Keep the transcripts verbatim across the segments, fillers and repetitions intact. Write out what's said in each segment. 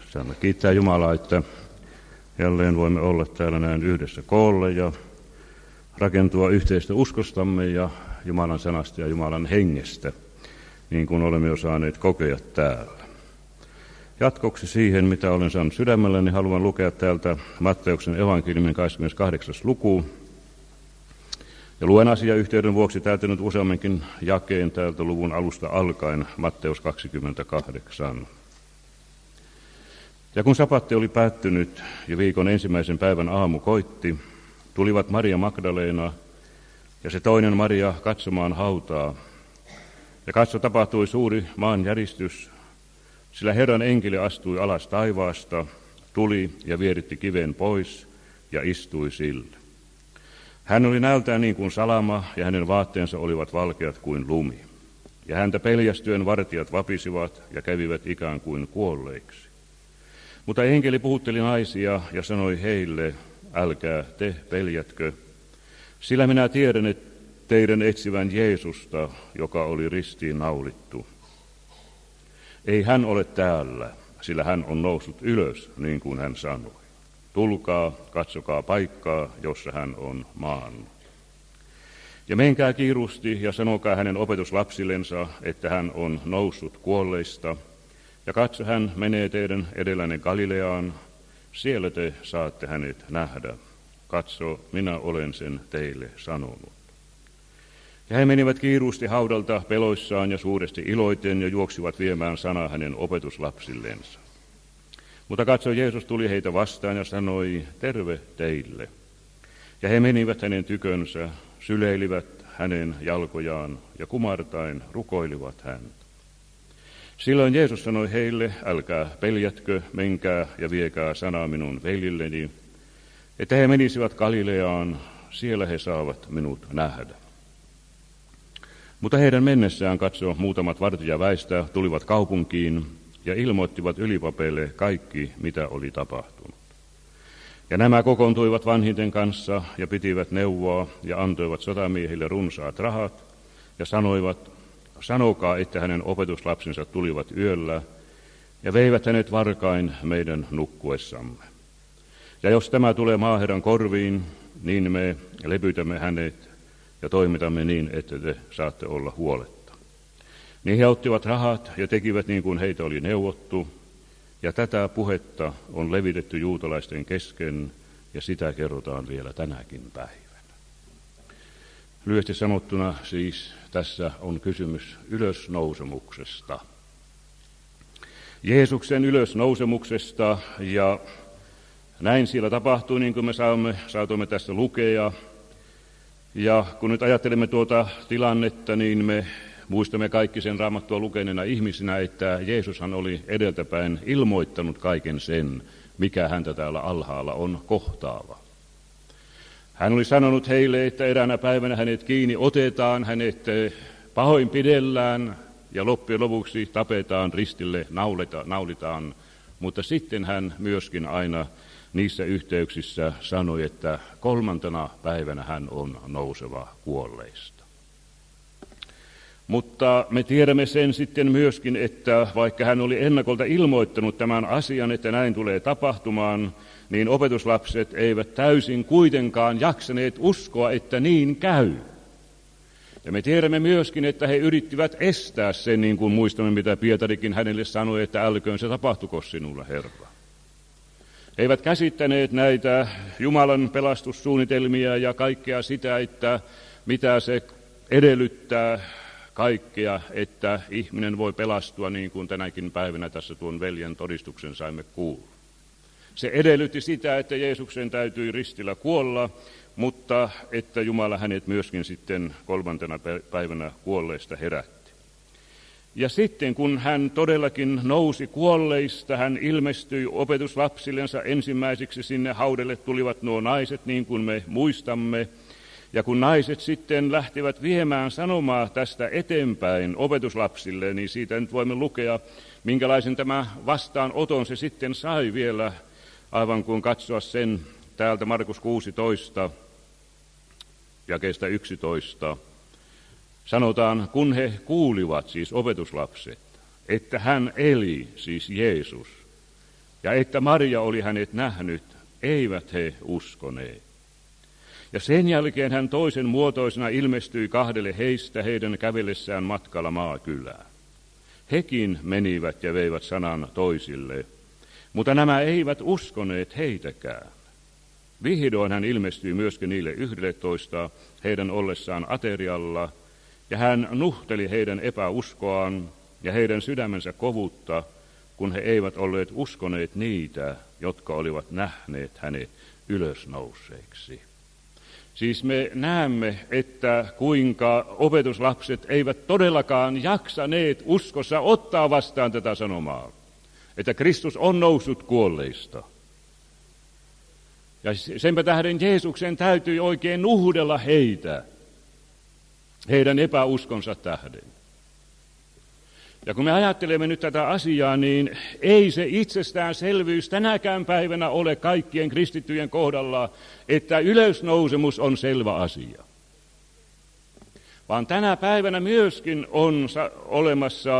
Saamme kiittää Jumalaa, että jälleen voimme olla täällä näin yhdessä koolle ja rakentua yhteistä uskostamme ja Jumalan sanasta ja Jumalan hengestä, niin kuin olemme jo saaneet kokea täällä. Jatkoksi siihen, mitä olen saanut sydämellä, niin haluan lukea täältä Matteuksen evankeliumin kaksikymmentäkahdeksas luku. Ja luen asiayhteyden vuoksi täältä nyt useammankin jakeen täältä luvun alusta alkaen, Matteus kaksikymmentäkahdeksan. Ja kun sapatti oli päättynyt ja viikon ensimmäisen päivän aamu koitti, tulivat Maria Magdalena ja se toinen Maria katsomaan hautaa. Ja katso, tapahtui suuri maanjäristys, sillä Herran enkeli astui alas taivaasta, tuli ja vieritti kiven pois ja istui sille. Hän oli näöltään niin kuin salama ja hänen vaatteensa olivat valkeat kuin lumi. Ja häntä peljästyen vartijat vapisivat ja kävivät ikään kuin kuolleiksi. Mutta enkeli puhutteli naisia ja sanoi heille, älkää te peljätkö, sillä minä tiedän, että teidän etsivän Jeesusta, joka oli ristiin naulittu. Ei hän ole täällä, sillä hän on noussut ylös, niin kuin hän sanoi. Tulkaa, katsokaa paikkaa, jossa hän on maannut. Ja menkää kiirusti ja sanokaa hänen opetuslapsillensa, että hän on noussut kuolleista. Ja katso, hän menee teidän edellänne Galileaan, siellä te saatte hänet nähdä. Katso, minä olen sen teille sanonut. Ja he menivät kiiruusti haudalta peloissaan ja suuresti iloiten ja juoksivat viemään sanaa hänen opetuslapsillensa. Mutta katso, Jeesus tuli heitä vastaan ja sanoi, terve teille. Ja he menivät hänen tykönsä, syleilivät hänen jalkojaan ja kumartain rukoilivat häntä. Silloin Jeesus sanoi heille, älkää peljätkö, menkää ja viekää sanaa minun veljilleni, että he menisivät Galileaan, siellä he saavat minut nähdä. Mutta heidän mennessään katso, muutamat vartijaväistä tulivat kaupunkiin ja ilmoittivat ylipapeille kaikki, mitä oli tapahtunut. Ja nämä kokoontuivat vanhinten kanssa ja pitivät neuvoa ja antoivat sotamiehille runsaat rahat ja sanoivat, sanokaa, että hänen opetuslapsensa tulivat yöllä ja veivät hänet varkain meidän nukkuessamme. Ja jos tämä tulee maaherran korviin, niin me lepytämme hänet ja toimitamme niin, että te saatte olla huoletta. Niin he ottivat rahat ja tekivät niin kuin heitä oli neuvottu, ja tätä puhetta on levitetty juutalaisten kesken, ja sitä kerrotaan vielä tänäkin päivänä. Lyhyesti sanottuna siis tässä on kysymys ylösnousemuksesta. Jeesuksen ylösnousemuksesta, ja näin siellä tapahtui, niin kuin me saamme, saatoimme tässä lukea. Ja kun nyt ajattelemme tuota tilannetta, niin me muistamme kaikki sen Raamattua lukeneena ihmisinä, että Jeesushan oli edeltäpäin ilmoittanut kaiken sen, mikä häntä täällä alhaalla on kohtaava. Hän oli sanonut heille, että eräänä päivänä hänet kiinni otetaan, hänet pahoinpidellään ja loppujen lopuksi tapetaan, ristille naulita, naulitaan, mutta sitten hän myöskin aina niissä yhteyksissä sanoi, että kolmantena päivänä hän on nouseva kuolleista. Mutta me tiedämme sen sitten myöskin, että vaikka hän oli ennakolta ilmoittanut tämän asian, että näin tulee tapahtumaan, niin opetuslapset eivät täysin kuitenkaan jaksaneet uskoa, että niin käy. Ja me tiedämme myöskin, että he yrittivät estää sen, niin kuin muistamme, mitä Pietarikin hänelle sanoi, että älköön se tapahtuko sinulle, Herra. He eivät käsittäneet näitä Jumalan pelastussuunnitelmia ja kaikkea sitä, että mitä se edellyttää kaikkea, että ihminen voi pelastua niin kuin tänäkin päivänä tässä tuon veljen todistuksen saimme kuulla. Se edellytti sitä, että Jeesuksen täytyi ristillä kuolla, mutta että Jumala hänet myöskin sitten kolmantena päivänä kuolleista herätti. Ja sitten kun hän todellakin nousi kuolleista, hän ilmestyi opetuslapsillensa ensimmäiseksi sinne haudelle tulivat nuo naiset, niin kuin me muistamme. Ja kun naiset sitten lähtivät viemään sanomaa tästä eteenpäin opetuslapsille, niin siitä nyt voimme lukea, minkälaisen tämä vastaanoton se sitten sai vielä, aivan kuin katsoa sen täältä Markus kuusitoista, jakeesta yksitoista. Sanotaan, kun he kuulivat, siis opetuslapset, että hän eli, siis Jeesus, ja että Maria oli hänet nähnyt, eivät he uskoneet. Ja sen jälkeen hän toisen muotoisena ilmestyi kahdelle heistä heidän kävellessään matkalla maakylään. Hekin menivät ja veivät sanan toisille, mutta nämä eivät uskoneet heitäkään. Vihdoin hän ilmestyi myöskin niille yhdelletoista heidän ollessaan aterialla, ja hän nuhteli heidän epäuskoaan ja heidän sydämensä kovuutta, kun he eivät olleet uskoneet niitä, jotka olivat nähneet hänet ylösnouseeksi. Siis me näemme, että kuinka opetuslapset eivät todellakaan jaksaneet uskossa ottaa vastaan tätä sanomaa, että Kristus on noussut kuolleista. Ja senpä tähden Jeesuksen täytyi oikein nuhdella heitä, heidän epäuskonsa tähden. Ja kun me ajattelemme nyt tätä asiaa, niin ei se itsestäänselvyys tänäkään päivänä ole kaikkien kristittyjen kohdalla, että ylösnousemus on selvä asia. Vaan tänä päivänä myöskin on olemassa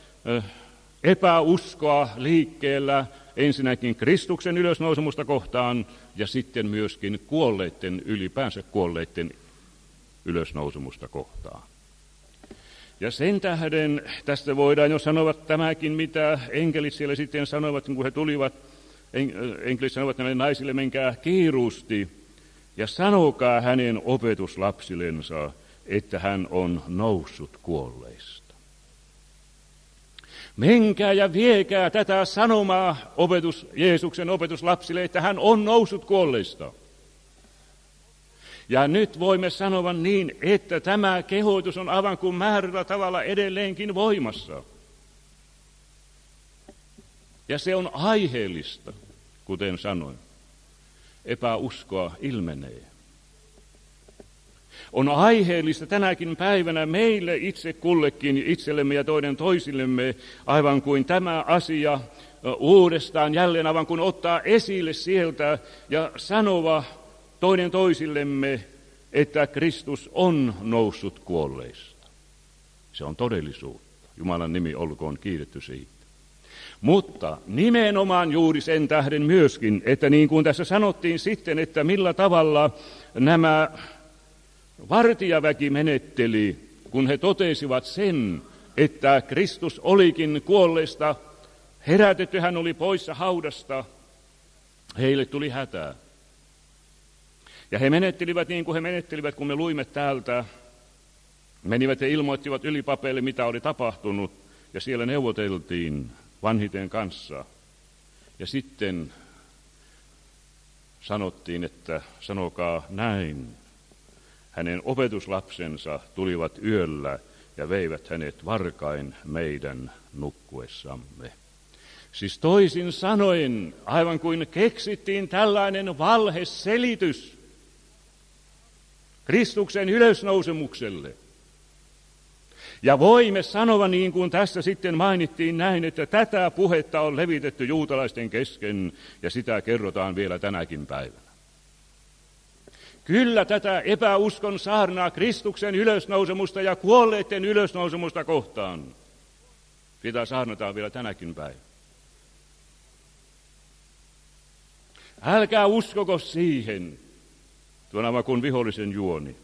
epäuskoa liikkeellä ensinnäkin Kristuksen ylösnousemusta kohtaan ja sitten myöskin kuolleiden, ylipäänsä kuolleiden ylösnousemusta kohtaan. Ja sen tähden tästä voidaan jo sanoa tämäkin, mitä enkelit siellä sitten sanoivat, kun he tulivat. Enkelit sanoivat näille naisille, menkää kiiruusti ja sanokaa hänen opetuslapsillensa, että hän on noussut kuolleista. Menkää ja viekää tätä sanomaa opetus, Jeesuksen opetuslapsille, että hän on noussut kuolleista. Ja nyt voimme sanoa niin, että tämä kehoitus on aivan kuin määrällä tavalla edelleenkin voimassa. Ja se on aiheellista, kuten sanoin. Epäuskoa ilmenee. On aiheellista tänäkin päivänä meille itse kullekin, itsellemme ja toinen toisillemme, aivan kuin tämä asia uudestaan jälleen, aivan kuin ottaa esille sieltä ja sanova toinen toisillemme, että Kristus on noussut kuolleista. Se on todellisuutta. Jumalan nimi olkoon kiitetty siitä. Mutta nimenomaan juuri sen tähden myöskin, että niin kuin tässä sanottiin sitten, että millä tavalla nämä vartijaväki menetteli, kun he totesivat sen, että Kristus olikin kuolleista, herätetty hän oli poissa haudasta, heille tuli hätää. Ja he menettelivät niin kuin he menettelivät, kun me luimme täältä. Menivät ja ilmoittivat ylipapeille, mitä oli tapahtunut, ja siellä neuvoteltiin vanhiten kanssa. Ja sitten sanottiin, että sanokaa näin. Hänen opetuslapsensa tulivat yöllä ja veivät hänet varkain meidän nukkuessamme. Siis toisin sanoen, aivan kuin keksittiin tällainen valheselitys Kristuksen ylösnousemukselle. Ja voimme sanoa niin kuin tässä sitten mainittiin näin, että tätä puhetta on levitetty juutalaisten kesken ja sitä kerrotaan vielä tänäkin päivänä. Kyllä tätä epäuskon saarnaa Kristuksen ylösnousemusta ja kuolleiden ylösnousemusta kohtaan. Sitä saarnataan vielä tänäkin päivänä. Älkää uskoko siihen, tuon aivan kuin vihollisen juoni.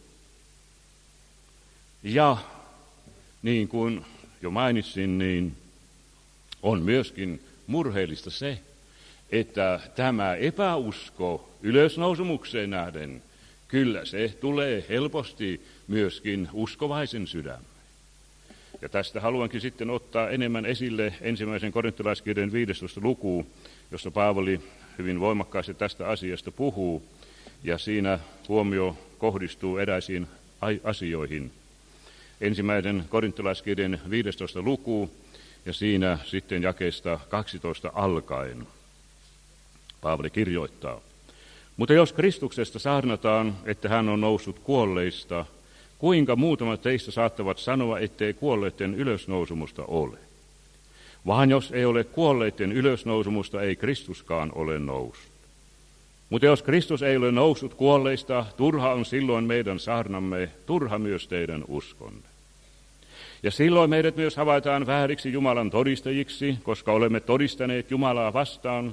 Ja niin kuin jo mainitsin, niin on myöskin murheellista se, että tämä epäusko ylösnousemukseen nähden, kyllä se tulee helposti myöskin uskovaisen sydämeen. Ja tästä haluankin sitten ottaa enemmän esille ensimmäisen korintolaiskirjan viidestoista luku, jossa Paavali hyvin voimakkaasti tästä asiasta puhuu, ja siinä huomio kohdistuu eräisiin asioihin. Ensimmäisen korintolaiskirjan viidestoista luku, ja siinä sitten jakeesta kaksitoista alkaen Paavali kirjoittaa. Mutta jos Kristuksesta saarnataan, että hän on noussut kuolleista, kuinka muutamat teistä saattavat sanoa, ettei kuolleiden ylösnousumusta ole? Vaan jos ei ole kuolleiden ylösnousumusta, ei Kristuskaan ole noussut. Mutta jos Kristus ei ole noussut kuolleista, turha on silloin meidän saarnamme, turha myös teidän uskonne. Ja silloin meidät myös havaitaan vääriksi Jumalan todistajiksi, koska olemme todistaneet Jumalaa vastaan,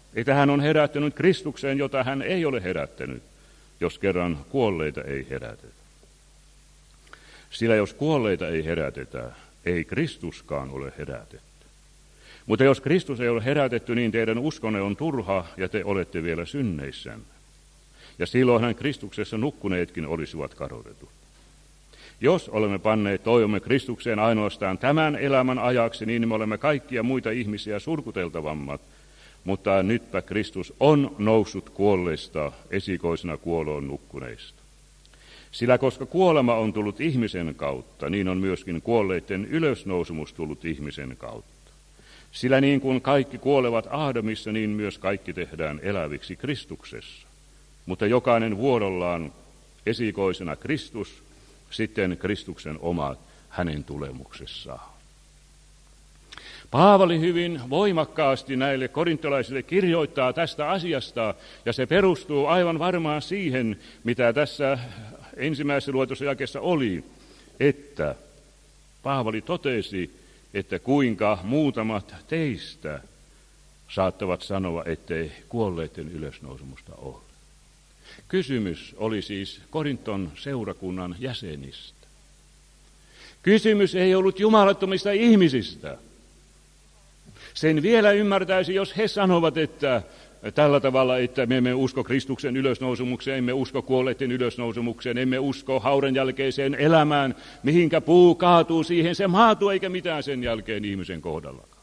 että hän on herättänyt Kristukseen, jota hän ei ole herättänyt, jos kerran kuolleita ei herätetä. Sillä jos kuolleita ei herätetä, ei Kristuskaan ole herätetty. Mutta jos Kristus ei ole herätetty, niin teidän uskonne on turha ja te olette vielä synneissänne. Ja silloinhan Kristuksessa nukkuneetkin olisivat kadotetut. Jos olemme panneet toivomme Kristukseen ainoastaan tämän elämän ajaksi, niin me olemme kaikkia muita ihmisiä surkuteltavammat. Mutta nytpä Kristus on noussut kuolleista esikoisena kuoloon nukkuneista. Sillä koska kuolema on tullut ihmisen kautta, niin on myöskin kuolleiden ylösnousemus tullut ihmisen kautta. Sillä niin kuin kaikki kuolevat Aadamissa, niin myös kaikki tehdään eläviksi Kristuksessa. Mutta jokainen vuorollaan esikoisena Kristus, sitten Kristuksen omat hänen tulemuksessaan. Paavali hyvin voimakkaasti näille korintolaisille kirjoittaa tästä asiasta, ja se perustuu aivan varmaan siihen, mitä tässä ensimmäisessä luetussa jakeessa oli, että Paavali totesi, että kuinka muutamat teistä saattavat sanoa, ettei kuolleiden ylösnousemusta ole. Kysymys oli siis Korinton seurakunnan jäsenistä. Kysymys ei ollut jumalattomista ihmisistä. Sen vielä ymmärtäisi, jos he sanovat, että tällä tavalla, että me emme usko Kristuksen ylösnousemukseen, emme usko kuolleiden ylösnousemukseen, emme usko haudan jälkeiseen elämään, mihinkä puu kaatuu, siihen se maatuu, eikä mitään sen jälkeen ihmisen kohdallakaan.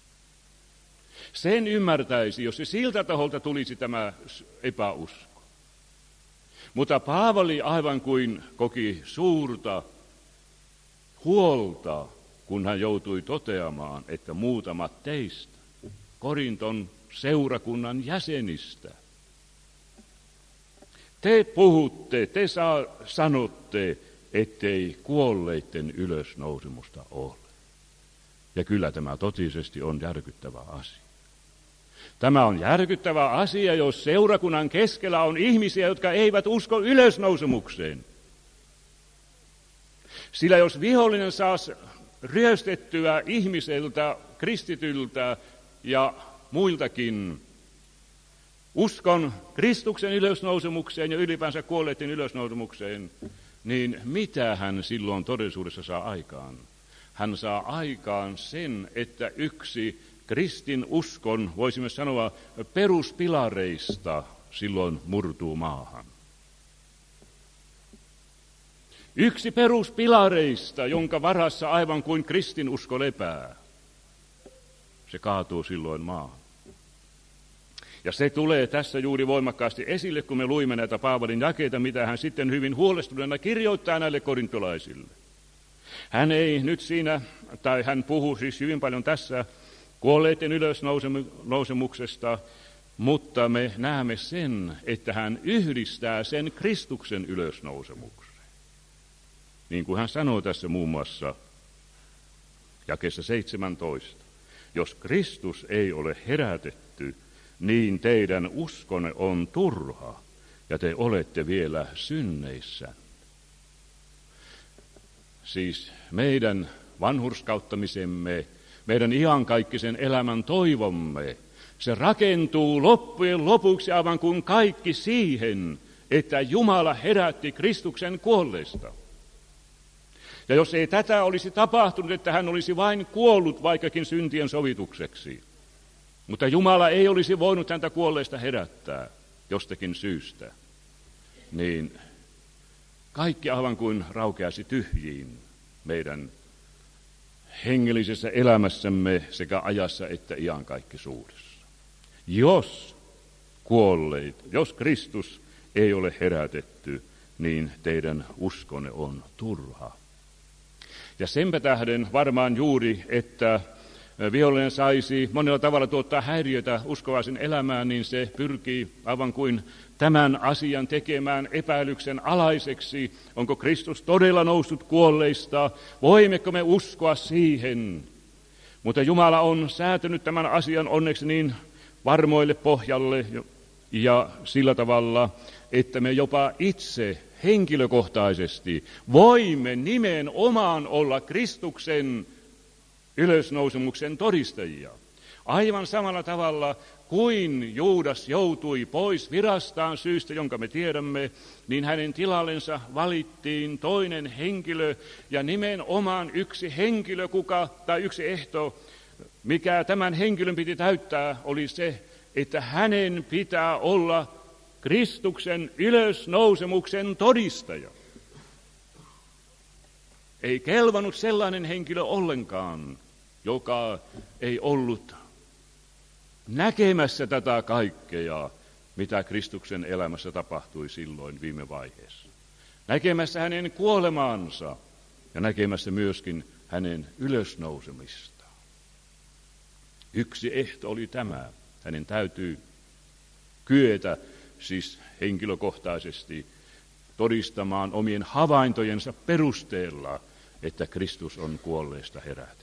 Sen ymmärtäisi, jos se siltä taholta tulisi tämä epäusko. Mutta Paavali aivan kuin koki suurta huolta, kun hän joutui toteamaan, että muutamat teistä, Korinton seurakunnan jäsenistä, te puhutte, te saa, sanotte, ettei kuolleiden ylösnousemusta ole. Ja kyllä tämä totisesti on järkyttävä asia. Tämä on järkyttävä asia, jos seurakunnan keskellä on ihmisiä, jotka eivät usko ylösnousemukseen. Sillä jos vihollinen saa ryöstettyä ihmiseltä, kristityltä ja muiltakin uskon Kristuksen ylösnousemukseen ja ylipäänsä kuolleiden ylösnousemukseen, niin mitä hän silloin todellisuudessa saa aikaan? Hän saa aikaan sen, että yksi kristin uskon, voisimme sanoa, peruspilareista silloin murtuu maahan. Yksi peruspilareista, jonka varassa aivan kuin kristinusko lepää, se kaatuu silloin maahan. Ja se tulee tässä juuri voimakkaasti esille, kun me luimme näitä Paavalin jakeita, mitä hän sitten hyvin huolestuneena kirjoittaa näille korintolaisille. Hän ei nyt siinä, tai hän puhuu siis hyvin paljon tässä kuolleiden ylösnousemuksesta, mutta me näemme sen, että hän yhdistää sen Kristuksen ylösnousemukseen. Niin kuin hän sanoo tässä muun muassa jakeessa seitsemäntoista. Jos Kristus ei ole herätetty, niin teidän uskonne on turha ja te olette vielä synneissä. Siis meidän vanhurskauttamisemme, meidän iankaikkisen elämän toivomme, se rakentuu loppujen lopuksi aivan kuin kaikki siihen, että Jumala herätti Kristuksen kuolleista. Ja jos ei tätä olisi tapahtunut, että hän olisi vain kuollut vaikkakin syntien sovitukseksi, mutta Jumala ei olisi voinut häntä kuolleista herättää jostakin syystä, niin kaikki aivan kuin raukeasi tyhjiin meidän hengellisessä elämässämme sekä ajassa että iankaikkisuudessa. Jos kuolleet, jos Kristus ei ole herätetty, niin teidän uskonne on turha. Ja senpä tähden varmaan juuri, että vihollinen saisi monella tavalla tuottaa häiriötä uskovaisen elämään, niin se pyrkii aivan kuin tämän asian tekemään epäilyksen alaiseksi. Onko Kristus todella noussut kuolleista? Voimmeko me uskoa siihen? Mutta Jumala on säätänyt tämän asian onneksi niin varmoille pohjalle ja sillä tavalla, että me jopa itse henkilökohtaisesti voimme nimenomaan olla Kristuksen ylösnousemuksen todistajia. Aivan samalla tavalla kuin Juudas joutui pois virastaan syystä, jonka me tiedämme, niin hänen tilallensa valittiin toinen henkilö ja nimenomaan yksi henkilö, kuka, tai yksi ehto, mikä tämän henkilön piti täyttää, oli se, että hänen pitää olla Kristuksen ylösnousemuksen todistaja. Ei kelvannut sellainen henkilö ollenkaan, joka ei ollut näkemässä tätä kaikkea, mitä Kristuksen elämässä tapahtui silloin viime vaiheessa. Näkemässä hänen kuolemaansa ja näkemässä myöskin hänen ylösnousemistaan. Yksi ehto oli tämä. Hänen täytyy kyetä siis henkilökohtaisesti todistamaan omien havaintojensa perusteella, että Kristus on kuolleista herätetty.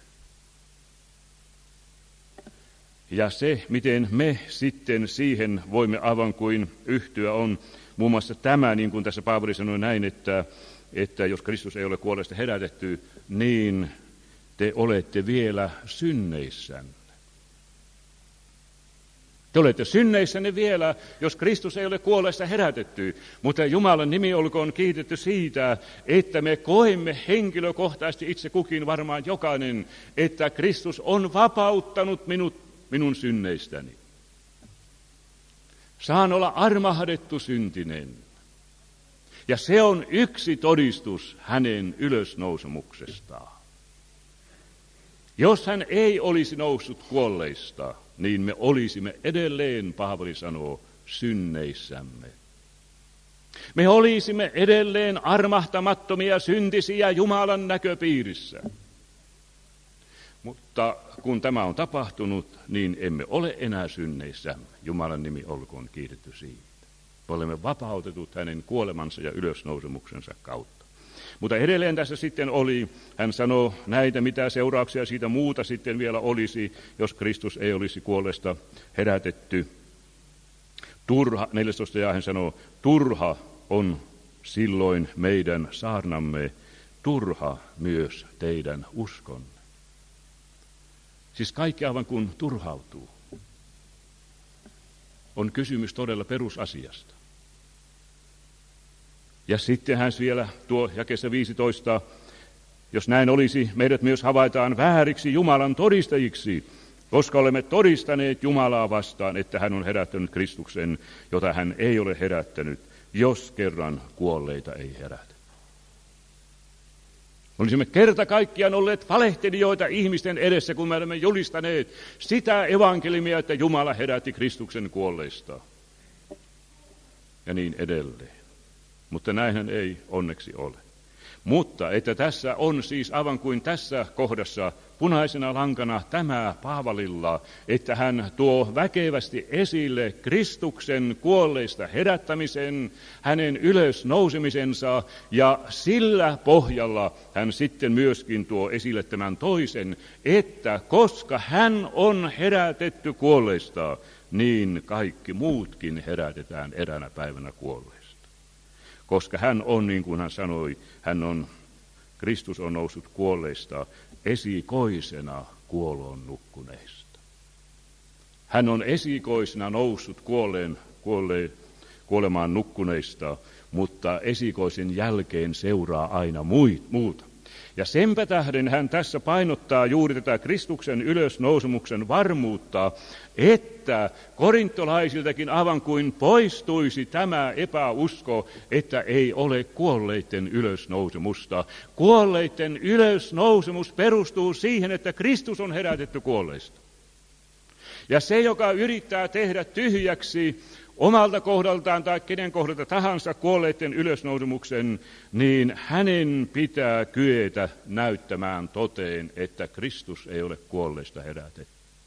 Ja se, miten me sitten siihen voimme aivan kuin yhtyä, on muun muassa tämä, niin kuin tässä Paavali sanoi näin, että, että jos Kristus ei ole kuolleista herätetty, niin te olette vielä synneissänne. Te olette synneissänne vielä, jos Kristus ei ole kuolleista herätetty, mutta Jumalan nimi olkoon kiitetty siitä, että me koemme henkilökohtaisesti itse kukin, varmaan jokainen, että Kristus on vapauttanut minut minun synneistäni. Saan olla armahdettu syntinen. Ja se on yksi todistus hänen ylösnousemuksestaan. Jos hän ei olisi noussut kuolleista, niin me olisimme edelleen, Paavali sanoo, synneissämme. Me olisimme edelleen armahtamattomia syntisiä Jumalan näköpiirissä. Mutta kun tämä on tapahtunut, niin emme ole enää synneissämme. Jumalan nimi olkoon kiitetty siitä. Me olemme vapautetut hänen kuolemansa ja ylösnousemuksensa kautta. Mutta edelleen tässä sitten oli, hän sanoo näitä, mitä seurauksia siitä muuta sitten vielä olisi, jos Kristus ei olisi kuolleesta herätetty. Turha, neljästoista ja hän sanoo, turha on silloin meidän saarnamme, turha myös teidän uskonne. Siis kaikki aivan kun turhautuu. On kysymys todella perusasiasta. Ja sitten hän vielä tuo jakeessa viisitoista, jos näin olisi, meidät myös havaitaan vääriksi Jumalan todistajiksi, koska olemme todistaneet Jumalaa vastaan, että hän on herättänyt Kristuksen, jota hän ei ole herättänyt, jos kerran kuolleita ei herätä. Olisimme kerta kaikkiaan olleet valehtelijoita ihmisten edessä, kun me olemme julistaneet sitä evankeliumia, että Jumala herätti Kristuksen kuolleista. Ja niin edelleen. Mutta näinhän ei onneksi ole. Mutta että tässä on siis aivan kuin tässä kohdassa punaisena lankana tämä Paavalilla, että hän tuo väkevästi esille Kristuksen kuolleista herättämisen, hänen ylösnousemisensa, ja sillä pohjalla hän sitten myöskin tuo esille tämän toisen, että koska hän on herätetty kuolleista, niin kaikki muutkin herätetään eräänä päivänä kuolleista. Koska hän on, niin kuin hän sanoi, hän on, Kristus on noussut kuolleista esikoisena kuoloon nukkuneista. Hän on esikoisena noussut kuolleen, kuolleen, kuolemaan nukkuneista, mutta esikoisen jälkeen seuraa aina muuta. Ja senpä tähden hän tässä painottaa juuri tätä Kristuksen ylösnousemuksen varmuutta, että korintolaisiltakin aivan kuin poistuisi tämä epäusko, että ei ole kuolleiden ylösnousemusta. Kuolleiden ylösnousemus perustuu siihen, että Kristus on herätetty kuolleista. Ja se, joka yrittää tehdä tyhjäksi omalta kohdaltaan tai kenen kohdalta tahansa kuolleiden ylösnousemuksen, niin hänen pitää kyetä näyttämään toteen, että Kristus ei ole kuolleista herätetty.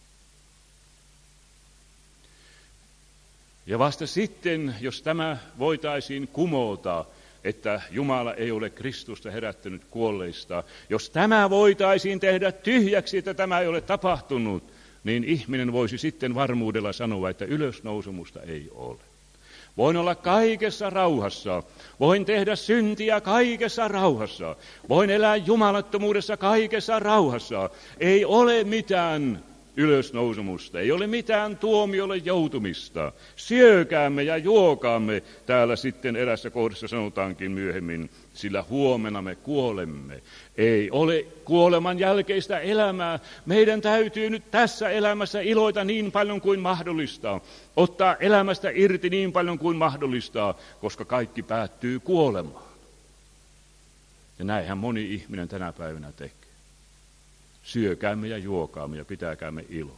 Ja vasta sitten, jos tämä voitaisiin kumota, että Jumala ei ole Kristusta herättänyt kuolleista, jos tämä voitaisiin tehdä tyhjäksi, että tämä ei ole tapahtunut, niin ihminen voisi sitten varmuudella sanoa, että ylösnousemusta ei ole. Voin olla kaikessa rauhassa, voin tehdä syntiä kaikessa rauhassa, voin elää jumalattomuudessa kaikessa rauhassa. Ei ole mitään ylösnousemusta. Ei ole mitään tuomiolle joutumista. Syökäämme ja juokaamme, täällä sitten erässä kohdassa sanotaankin myöhemmin, sillä huomenna me kuolemme. Ei ole kuoleman jälkeistä elämää. Meidän täytyy nyt tässä elämässä iloita niin paljon kuin mahdollista. Ottaa elämästä irti niin paljon kuin mahdollista, koska kaikki päättyy kuolemaan. Ja näinhän moni ihminen tänä päivänä tekee. Syökäämme ja juokaamme ja pitäkäämme ilo.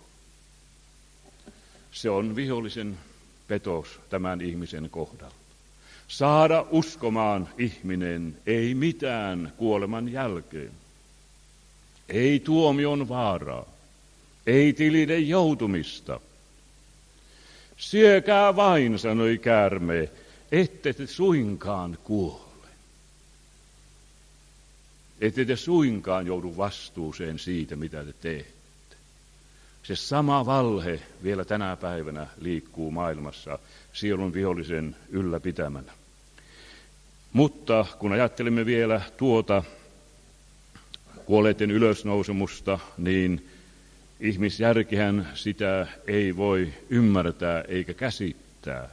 Se on vihollisen petos tämän ihmisen kohdalla. Saada uskomaan ihminen ei mitään kuoleman jälkeen. Ei tuomion vaaraa. Ei tiliden joutumista. Syökää vain, sanoi käärme, ette te suinkaan kuole. Ette te suinkaan joudu vastuuseen siitä, mitä te teette. Se sama valhe vielä tänä päivänä liikkuu maailmassa sielun vihollisen ylläpitämänä. Mutta kun ajattelemme vielä tuota kuolleiden ylösnousemusta, niin ihmisjärkihän sitä ei voi ymmärtää eikä käsittää.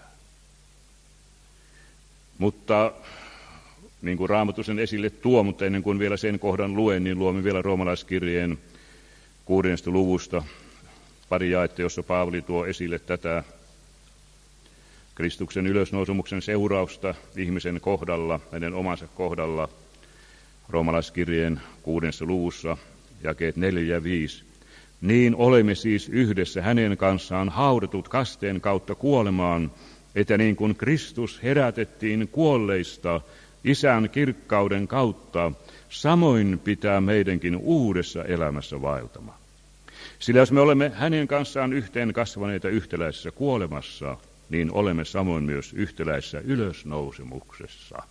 Mutta niin kuin Raamattu sen esille tuo, mutta ennen kuin vielä sen kohdan luen, niin luomme vielä roomalaiskirjeen kuudennesta luvusta pari jaetta, jossa Paavali tuo esille tätä Kristuksen ylösnousemuksen seurausta ihmisen kohdalla, hänen omansa kohdalla, roomalaiskirjeen kuudennessa luvussa, jakeet neljä ja viisi. Niin olemme siis yhdessä hänen kanssaan haudatut kasteen kautta kuolemaan, että niin kuin Kristus herätettiin kuolleista Isän kirkkauden kautta, samoin pitää meidänkin uudessa elämässä vaeltamaan. Sillä jos me olemme hänen kanssaan yhteen kasvaneita yhtäläisessä kuolemassa, niin olemme samoin myös yhtäläisessä ylösnousemuksessa.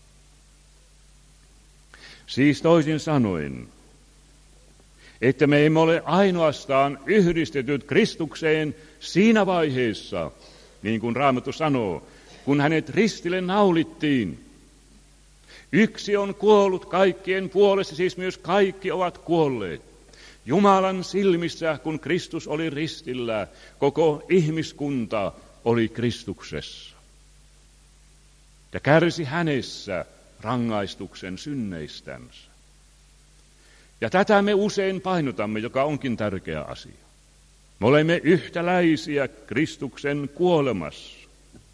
Siis toisin sanoen, että me emme ole ainoastaan yhdistetyt Kristukseen siinä vaiheessa, niin kuin Raamattu sanoo, kun hänet ristille naulittiin. Yksi on kuollut kaikkien puolesta, siis myös kaikki ovat kuolleet. Jumalan silmissä, kun Kristus oli ristillä, koko ihmiskunta oli Kristuksessa. Ja kärsi hänessä rangaistuksen synneistänsä. Ja tätä me usein painotamme, joka onkin tärkeä asia. Me olemme yhtäläisiä Kristuksen kuolemassa.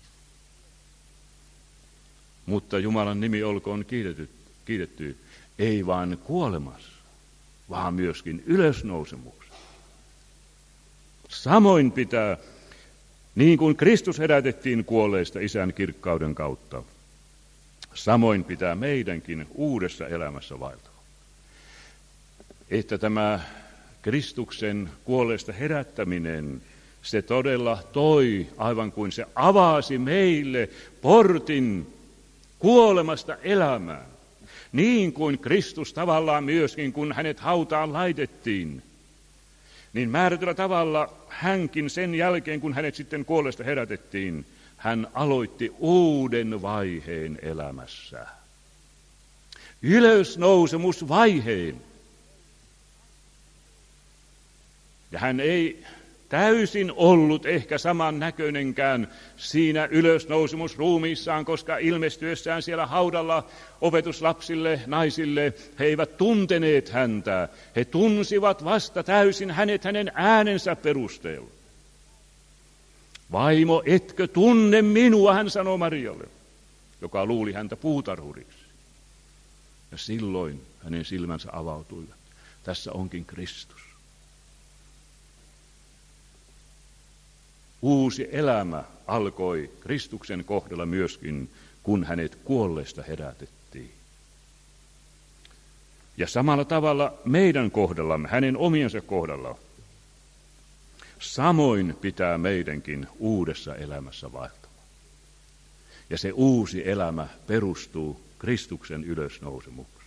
Mutta Jumalan nimi olkoon kiitetty, kiitetty ei vain kuolemassa, vaan myöskin ylösnousemuksessa. Samoin pitää, niin kuin Kristus herätettiin kuolleista Isän kirkkauden kautta, samoin pitää meidänkin uudessa elämässä vaeltaa. Että tämä Kristuksen kuolleista herättäminen, se todella toi, aivan kuin se avasi meille portin kuolemasta elämään. Niin kuin Kristus tavallaan myöskin, kun hänet hautaan laitettiin, niin määrätyllä tavalla hänkin sen jälkeen, kun hänet sitten kuolleesta herätettiin, hän aloitti uuden vaiheen elämässä. Ylösnousemusvaiheen. Ja hän ei täysin ollut ehkä saman näköinenkään siinä ylösnousemusruumiissaan, koska ilmestyessään siellä haudalla opetuslapsille, naisille, he eivät tunteneet häntä. He tunsivat vasta täysin hänet hänen äänensä perusteella. Vaimo, etkö tunne minua, hän sanoi Marialle, joka luuli häntä puutarhuriksi. Ja silloin hänen silmänsä avautuivat. Tässä onkin Kristus. Uusi elämä alkoi Kristuksen kohdalla myöskin, kun hänet kuolleista herätettiin. Ja samalla tavalla meidän kohdallamme, hänen omiensa kohdalla, samoin pitää meidänkin uudessa elämässä vaeltaa. Ja se uusi elämä perustuu Kristuksen ylösnousemukseen.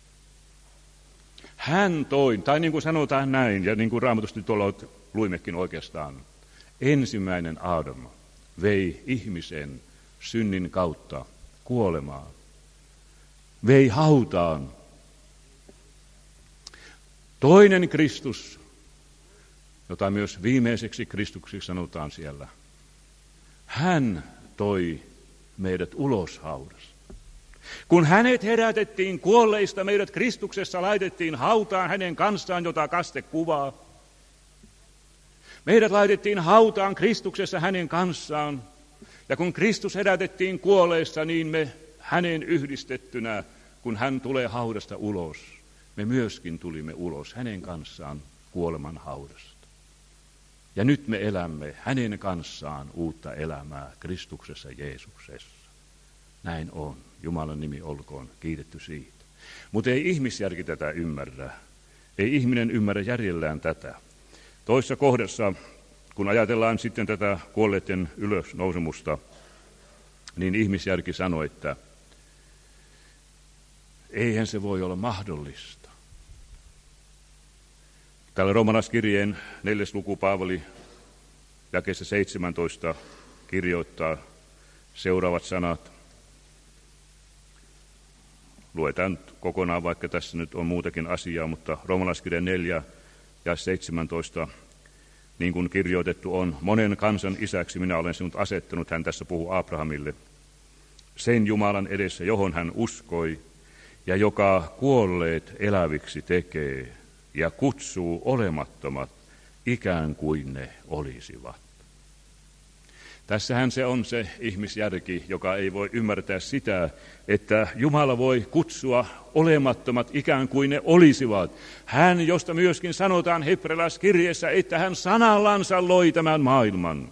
Hän toi, tai niin kuin sanotaan näin, ja niin kuin Raamatusti tuolla luimmekin oikeastaan, ensimmäinen Aadam vei ihmisen synnin kautta kuolemaan, vei hautaan. Toinen Kristus jota myös viimeiseksi Kristukseksi sanotaan siellä. Hän toi meidät ulos haudasta. Kun hänet herätettiin kuolleista, meidät Kristuksessa laitettiin hautaan hänen kanssaan, jota kaste kuvaa. Meidät laitettiin hautaan Kristuksessa hänen kanssaan. Ja kun Kristus herätettiin kuolleista, niin me hänen yhdistettynä, kun hän tulee haudasta ulos, me myöskin tulimme ulos hänen kanssaan kuoleman haudasta. Ja nyt me elämme hänen kanssaan uutta elämää Kristuksessa Jeesuksessa. Näin on. Jumalan nimi olkoon kiitetty siitä. Mutta ei ihmisjärki tätä ymmärrä. Ei ihminen ymmärrä järjellään tätä. Toisessa kohdassa, kun ajatellaan sitten tätä kuolleiden ylösnousemusta, niin ihmisjärki sanoi, että eihän se voi olla mahdollista. Täällä Roomalaiskirjeen neljäs luku Paavali jakeessa seitsemäntoista kirjoittaa seuraavat sanat. Luetaan kokonaan, vaikka tässä nyt on muutakin asiaa, mutta Roomalaiskirjeen neljä ja seitsemäntoista, niin kuin kirjoitettu on, monen kansan isäksi minä olen sinut asettanut, hän tässä puhuu Abrahamille, sen Jumalan edessä, johon hän uskoi, ja joka kuolleet eläviksi tekee ja kutsuu olemattomat ikään kuin ne olisivat. Tässähän se on se ihmisjärki, joka ei voi ymmärtää sitä, että Jumala voi kutsua olemattomat ikään kuin ne olisivat. Hän, josta myöskin sanotaan hebrealaiskirjeessä, että hän sanallansa loi tämän maailman.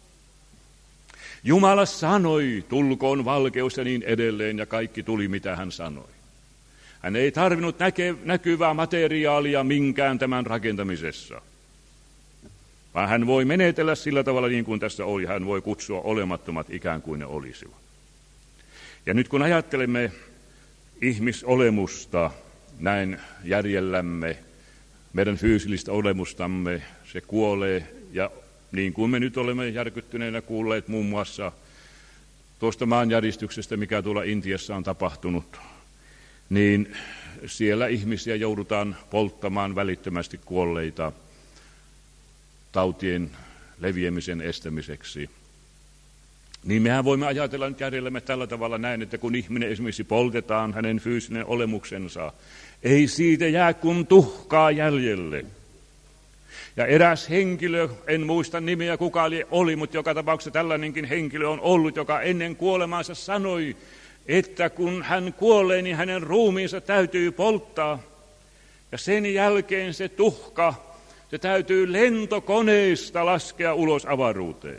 Jumala sanoi, tulkoon valkeus ja niin edelleen, ja kaikki tuli, mitä hän sanoi. Hän ei tarvinnut näke, näkyvää materiaalia minkään tämän rakentamisessa, vaan hän voi menetellä sillä tavalla niin kuin tässä oli. Hän voi kutsua olemattomat ikään kuin ne olisivat. Ja nyt kun ajattelemme ihmisolemusta näin järjellämme, meidän fyysillistä olemustamme, se kuolee. Ja niin kuin me nyt olemme järkyttyneinä kuulleet muun muassa tuosta maanjäristyksestä, mikä tuolla Intiassa on tapahtunut, niin siellä ihmisiä joudutaan polttamaan välittömästi kuolleita tautien leviämisen estämiseksi. Niin mehän voimme ajatella nyt järjellämme tällä tavalla näin, että kun ihminen esimerkiksi poltetaan hänen fyysinen olemuksensa, ei siitä jää kuin tuhkaa jäljelle. Ja eräs henkilö, en muista nimeä kuka oli, mutta joka tapauksessa tällainenkin henkilö on ollut, joka ennen kuolemaansa sanoi, että kun hän kuolee, niin hänen ruumiinsa täytyy polttaa. Ja sen jälkeen se tuhka, se täytyy lentokoneesta laskea ulos avaruuteen.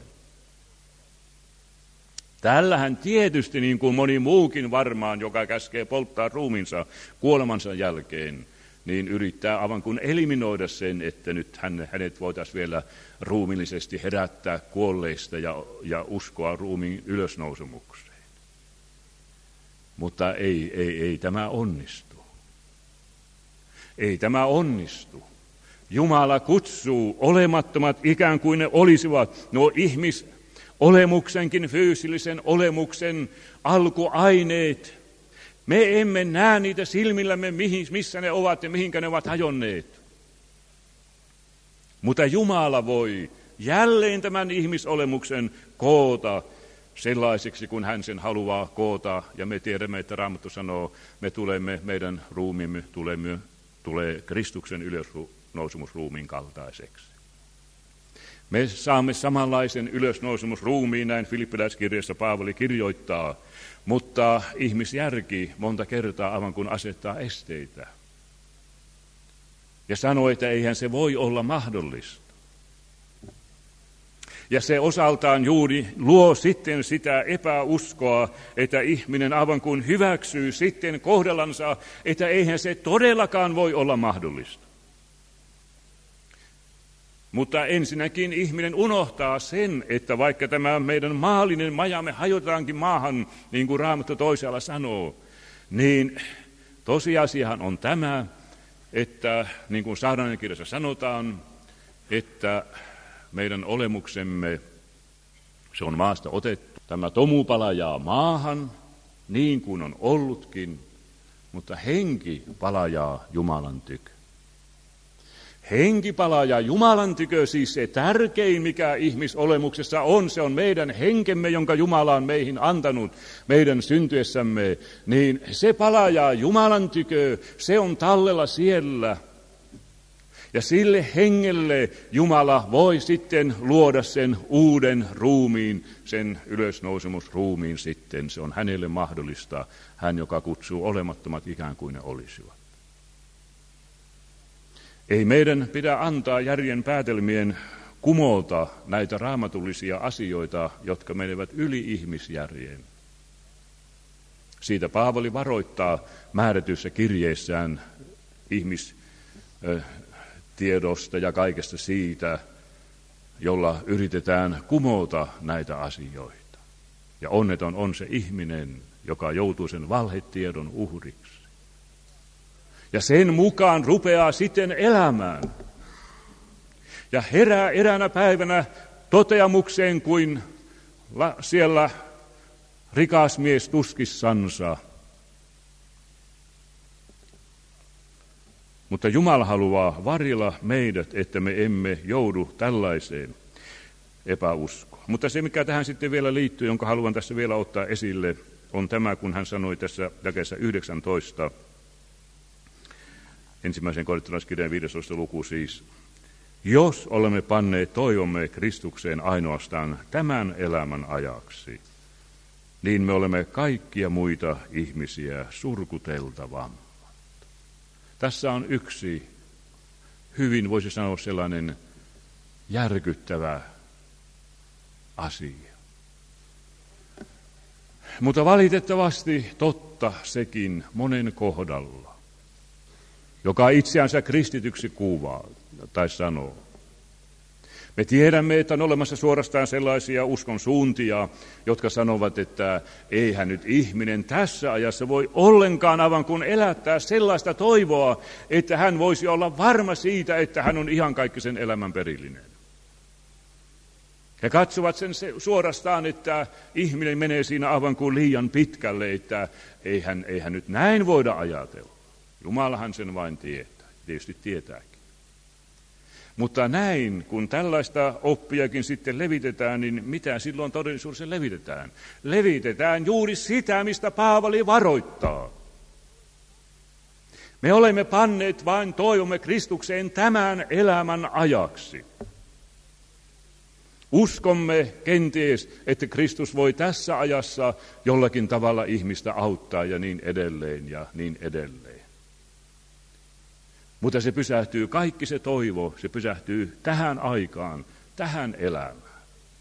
Tällähän tietysti, niin kuin moni muukin varmaan, joka käskee polttaa ruumiinsa kuolemansa jälkeen, niin yrittää aivan kuin eliminoida sen, että nyt hänet voitaisiin vielä ruumiillisesti herättää kuolleista ja, ja uskoa ruumiin ylösnousemukseen. Mutta ei, ei, ei tämä onnistu. Ei tämä onnistu. Jumala kutsuu olemattomat ikään kuin ne olisivat nuo ihmisolemuksenkin, fyysillisen olemuksen alkuaineet. Me emme näe niitä silmillämme, missä ne ovat ja mihinkä ne ovat hajonneet. Mutta Jumala voi jälleen tämän ihmisolemuksen koota sellaiseksi, kun hän sen haluaa koota. Ja me tiedämme, että Raamattu sanoo, me tulemme, meidän ruumiimme tulemme, tulee Kristuksen ylösnousemusruumiin kaltaiseksi. Me saamme samanlaisen ylösnousemusruumiin, näin Filippiläiskirjassa Paavali kirjoittaa, mutta ihmisjärki monta kertaa aivan kuin asettaa esteitä. Ja sanoo, että eihän se voi olla mahdollista. Ja se osaltaan juuri luo sitten sitä epäuskoa, että ihminen aivan kuin hyväksyy sitten kohdellansa, että eihän se todellakaan voi olla mahdollista. Mutta ensinnäkin ihminen unohtaa sen, että vaikka tämä meidän maallinen majamme hajotaankin maahan, niin kuin Raamattu toisaalla sanoo, niin tosiasiahan on tämä, että niin kuin Saarnainen kirjassa sanotaan, että meidän olemuksemme, se on maasta otettu. Tämä tomu palajaa maahan, niin kuin on ollutkin, mutta henki palajaa Jumalan tykö. henki palaa ja Jumalan tykö, siis se tärkein, mikä ihmisolemuksessa on, se on meidän henkemme, jonka Jumala on meihin antanut meidän syntyessämme, niin se palaa Jumalan tykö, se on tallella siellä. Ja sille hengelle Jumala voi sitten luoda sen uuden ruumiin, sen ylösnousemusruumiin sitten. Se on hänelle mahdollista, hän joka kutsuu olemattomat ikään kuin ne olisivat. Ei meidän pidä antaa järjen päätelmien kumolta näitä raamatullisia asioita, jotka menevät yli ihmisjärjen. Siitä Paavali varoittaa määrätyssä kirjeessään ihmistiedosta ja kaikesta siitä, jolla yritetään kumota näitä asioita. Ja onneton on se ihminen, joka joutuu sen valhetiedon uhriksi. Ja sen mukaan rupeaa sitten elämään. Ja herää eräänä päivänä toteamukseen, kuin siellä rikas mies tuskissansa. Mutta Jumala haluaa varjella meidät, että me emme joudu tällaiseen epäuskoon. Mutta se, mikä tähän sitten vielä liittyy, jonka haluan tässä vielä ottaa esille, on tämä, kun hän sanoi tässä jakeessa yhdeksäntoista, ensimmäisen korintolaiskirjeen viidestoista luku siis, jos olemme panneet toivomme Kristukseen ainoastaan tämän elämän ajaksi, niin me olemme kaikkia muita ihmisiä surkuteltavammat. Tässä on yksi hyvin, voisi sanoa sellainen järkyttävä asia. Mutta valitettavasti totta sekin monen kohdalla, joka itseänsä kristityksi kuvaa tai sanoo. Me tiedämme, että on olemassa suorastaan sellaisia uskon suuntia, jotka sanovat, että eihän nyt ihminen tässä ajassa voi ollenkaan aivan kuin elättää sellaista toivoa, että hän voisi olla varma siitä, että hän on iankaikkisen elämän perillinen. He katsovat sen suorastaan, että ihminen menee siinä aivan kuin liian pitkälle, että eihän, eihän nyt näin voida ajatella. Jumalahan sen vain tietää, tietysti tietääkin. Mutta näin, kun tällaista oppiakin sitten levitetään, niin mitä silloin todellisuudessa levitetään? Levitetään juuri sitä, mistä Paavali varoittaa. Me olemme panneet vain toivomme Kristukseen tämän elämän ajaksi. Uskomme kenties, että Kristus voi tässä ajassa jollakin tavalla ihmistä auttaa ja niin edelleen ja niin edelleen. Mutta se pysähtyy, kaikki se toivo, se pysähtyy tähän aikaan, tähän elämään.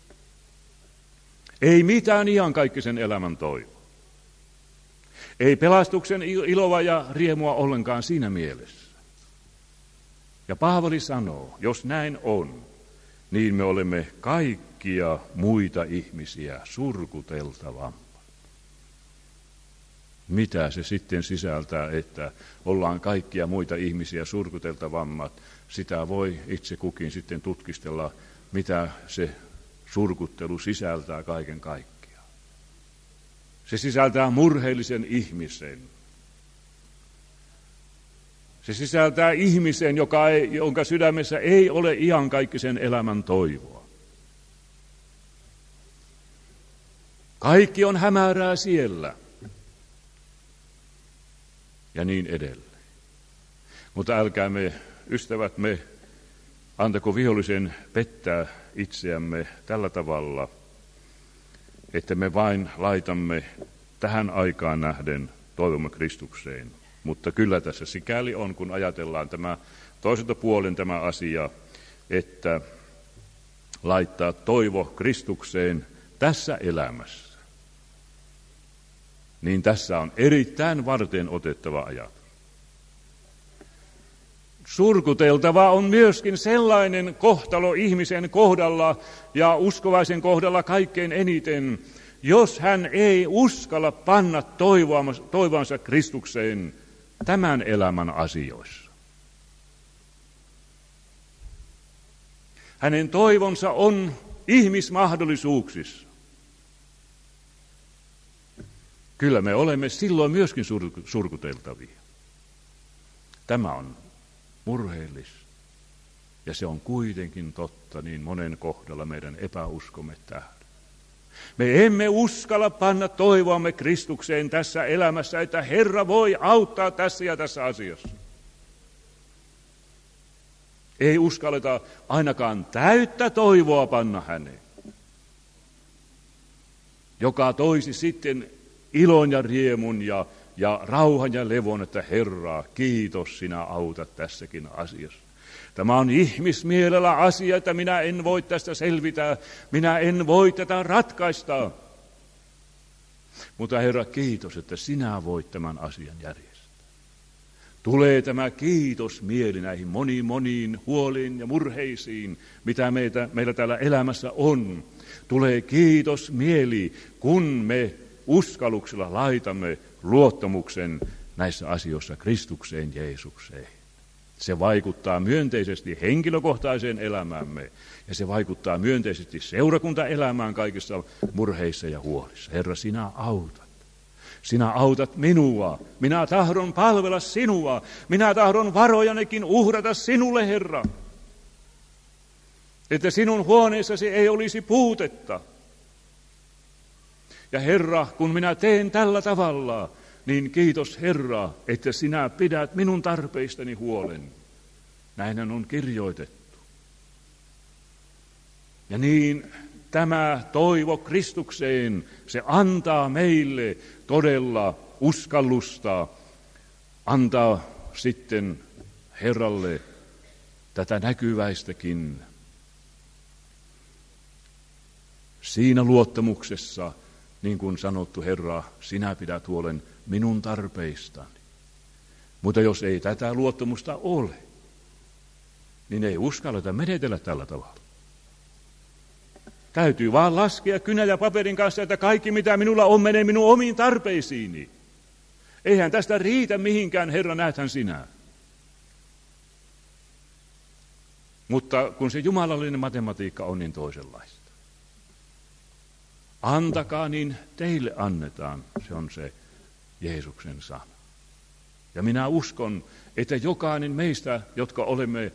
Ei mitään iankaikkisen elämän toivo. Ei pelastuksen iloa ja riemua ollenkaan siinä mielessä. Ja Paavali sanoo, jos näin on, niin me olemme kaikkia muita ihmisiä surkuteltavammat. Mitä se sitten sisältää, että ollaan kaikkia muita ihmisiä surkuteltavammat? Sitä voi itse kukin sitten tutkistella, mitä se surkuttelu sisältää kaiken kaikkiaan. Se sisältää murheellisen ihmisen. Se sisältää ihmisen, joka ei, jonka sydämessä ei ole iankaikkisen elämän toivoa. Kaikki on hämärää siellä. Ja niin edelleen. Mutta älkäämme, ystävät, me antako vihollisen pettää itseämme tällä tavalla, että me vain laitamme tähän aikaan nähden toivomme Kristukseen. Mutta kyllä tässä sikäli on, kun ajatellaan tämä toiselta puolen tämä asia, että laittaa toivo Kristukseen tässä elämässä. Niin tässä on erittäin varten otettava ajatus. Surkuteltava on myöskin sellainen kohtalo ihmisen kohdalla ja uskovaisen kohdalla kaikkein eniten, jos hän ei uskalla panna toivoansa Kristukseen tämän elämän asioissa. Hänen toivonsa on ihmismahdollisuuksissa. Kyllä me olemme silloin myöskin surkuteltavia. Tämä on murheellista. Ja se on kuitenkin totta niin monen kohdalla meidän epäuskomme tähden. Me emme uskalla panna toivoamme Kristukseen tässä elämässä, että Herra voi auttaa tässä ja tässä asiassa. Ei uskalleta ainakaan täyttä toivoa panna häneen, joka toisi sitten ilon ja riemun ja, ja rauhan ja levon, että Herra, kiitos, sinä autat tässäkin asiassa. Tämä on ihmismielellä asia, että minä en voi tästä selvitä, minä en voi tätä ratkaista. Mutta Herra, kiitos, että sinä voit tämän asian järjestää. Tulee tämä kiitos mieli näihin moniin moniin huoliin ja murheisiin, mitä meitä, meillä täällä elämässä on. Tulee kiitos mieli, kun me uskalluksella laitamme luottamuksen näissä asioissa Kristukseen Jeesukseen. Se vaikuttaa myönteisesti henkilökohtaiseen elämäämme ja se vaikuttaa myönteisesti seurakuntaelämään kaikissa murheissa ja huolissa. Herra, sinä autat. Sinä autat minua. Minä tahdon palvella sinua. Minä tahdon varojanekin uhrata sinulle, Herra. Että sinun huoneessasi ei olisi puutetta. Ja Herra, kun minä teen tällä tavalla, niin kiitos Herra, että sinä pidät minun tarpeistani huolen. Näinhän on kirjoitettu. Ja niin tämä toivo Kristukseen, se antaa meille todella uskallusta, antaa sitten Herralle tätä näkyväistäkin. Siinä luottamuksessa, niin kuin sanottu, Herra, sinä pidät huolen minun tarpeistani. Mutta jos ei tätä luottamusta ole, niin ei uskalleta menetellä tällä tavalla. Täytyy vaan laskea kynä ja paperin kanssa, että kaikki mitä minulla on menee minun omiin tarpeisiini. Eihän tästä riitä mihinkään, Herra, näethän sinä. Mutta kun se jumalallinen matematiikka on niin toisenlaista. Antakaa, niin teille annetaan, se on se Jeesuksen sana. Ja minä uskon, että jokainen meistä, jotka olemme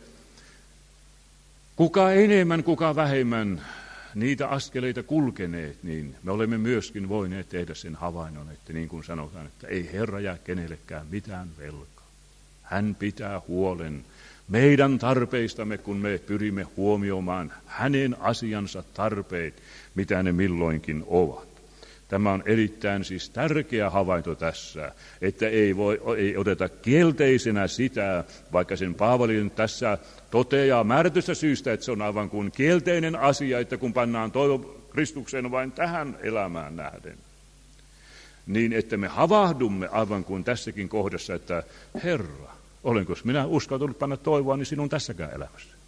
kuka enemmän, kuka vähemmän niitä askeleita kulkeneet, niin me olemme myöskin voineet tehdä sen havainnon, että niin kuin sanotaan, että ei Herra jää kenellekään mitään velkaa. Hän pitää huolen meidän tarpeistamme, kun me pyrimme huomioimaan hänen asiansa tarpeet, mitä ne milloinkin ovat. Tämä on erittäin siis tärkeä havainto tässä, että ei, voi, ei oteta kielteisenä sitä, vaikka sen Paavali tässä toteaa määrätystä syystä, että se on aivan kuin kielteinen asia, että kun pannaan toivo Kristukseen vain tähän elämään nähden. Niin että me havahdumme aivan kuin tässäkin kohdassa, että Herra, olenko minä uskaltanut panna toivoa niin sinun tässäkään elämässä?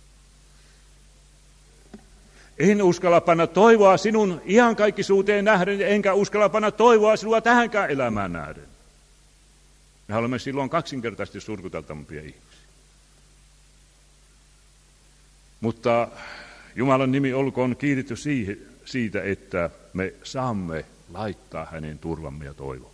En uskalla panna toivoa sinun iankaikkisuuteen nähden, enkä uskalla panna toivoa sinua tähänkään elämään nähden. Me olemme silloin kaksinkertaisesti surkuteltavampia ihmisiä. Mutta Jumalan nimi olkoon kiitetty siitä, että me saamme laittaa hänen turvamme ja toivon.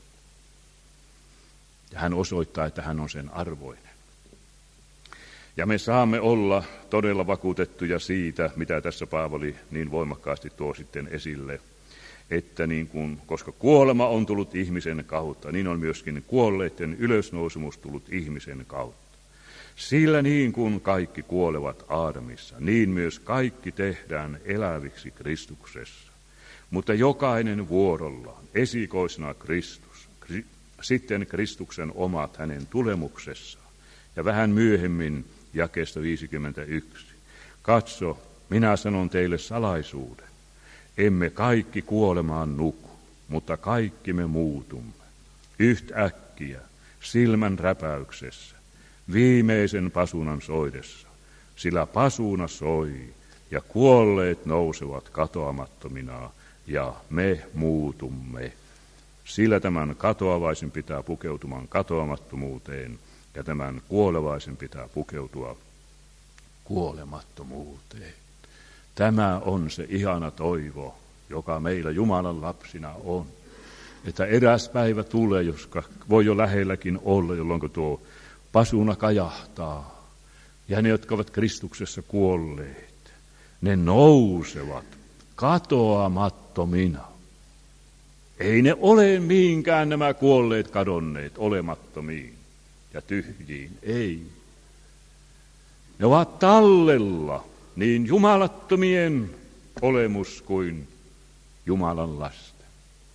Ja hän osoittaa, että hän on sen arvoinen. Ja me saamme olla todella vakuutettuja siitä, mitä tässä Paavali niin voimakkaasti tuo sitten esille, että niin kuin, koska kuolema on tullut ihmisen kautta, niin on myöskin kuolleiden ylösnousemus tullut ihmisen kautta. Sillä niin kuin kaikki kuolevat Aadamissa, niin myös kaikki tehdään eläviksi Kristuksessa. Mutta jokainen vuorollaan, esikoisena Kristus, kri, sitten Kristuksen omat hänen tulemuksessaan. Ja vähän myöhemmin jakeesta viisikymmentäyksi. Katso, minä sanon teille salaisuuden. Emme kaikki kuolemaan nuku, mutta kaikki me muutumme. Yhtäkkiä, silmän räpäyksessä, viimeisen pasunan soidessa, sillä pasuna soi ja kuolleet nousevat katoamattomina ja me muutumme. Sillä tämän katoavaisen pitää pukeutumaan katoamattomuuteen ja tämän kuolevaisen pitää pukeutua kuolemattomuuteen. Tämä on se ihana toivo, joka meillä Jumalan lapsina on. Että eräs päivä tulee, joska voi jo lähelläkin olla, jolloin tuo pasuna kajahtaa. Ja ne, jotka ovat Kristuksessa kuolleet, ne nousevat katoamattomina. Ei ne ole mihinkään nämä kuolleet kadonneet olemattomiin ja tyhjiin, ei. Ne ovat tallella niin jumalattomien olemus kuin Jumalan lasten.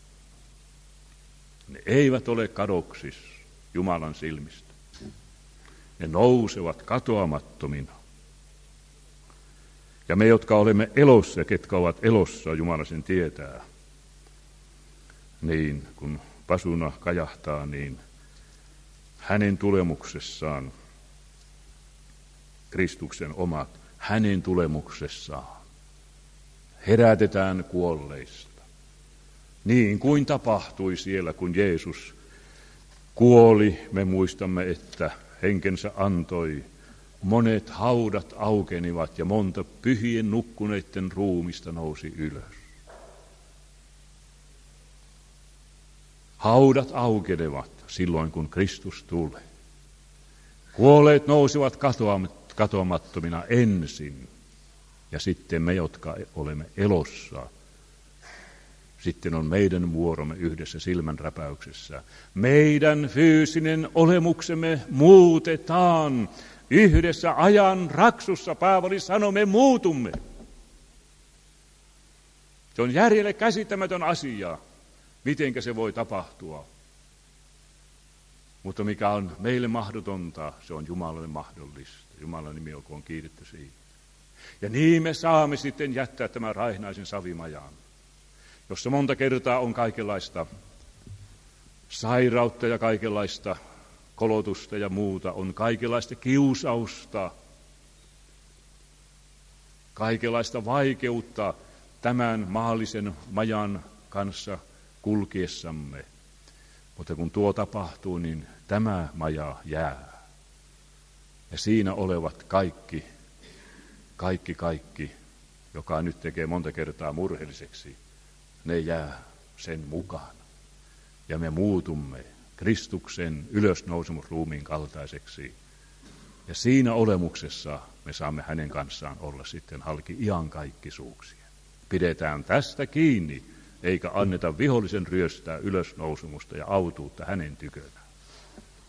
Ne eivät ole kadoksissa Jumalan silmistä. Ne nousevat katoamattomina. Ja me, jotka olemme elossa, ketkä ovat elossa, Jumala sen tietää, niin kun pasuna kajahtaa, niin hänen tulemuksessaan, Kristuksen omat, hänen tulemuksessaan herätetään kuolleista. Niin kuin tapahtui siellä, kun Jeesus kuoli, me muistamme, että henkensä antoi. Monet haudat aukenivat ja monta pyhien nukkuneiden ruumista nousi ylös. Haudat aukenevat silloin, kun Kristus tulee. Kuolleet nousivat katoamattomina ensin. Ja sitten me, jotka olemme elossa, sitten on meidän vuoromme yhdessä silmänräpäyksessä. Meidän fyysinen olemuksemme muutetaan yhdessä ajan raksussa. Paavali sanoi, me muutumme. Se on järjelle käsittämätön asia, mitenkä se voi tapahtua. Mutta mikä on meille mahdotonta, se on Jumalalle mahdollista. Jumalan nimi olkoon kiitetty siitä. Ja niin me saamme sitten jättää tämän raihnaisen savimajan, jossa monta kertaa on kaikenlaista sairautta ja kaikenlaista kolotusta ja muuta, on kaikenlaista kiusausta, kaikenlaista vaikeutta tämän maallisen majan kanssa kulkiessamme. Mutta kun tuo tapahtuu, niin tämä maja jää. Ja siinä olevat kaikki, kaikki, kaikki, joka nyt tekee monta kertaa murheelliseksi, ne jää sen mukaan. Ja me muutumme Kristuksen ylösnousemusruumiin kaltaiseksi. Ja siinä olemuksessa me saamme hänen kanssaan olla sitten halki iankaikkisuuksia. Pidetään tästä kiinni, eikä anneta vihollisen ryöstää ylösnousemusta ja autuutta hänen tykönään.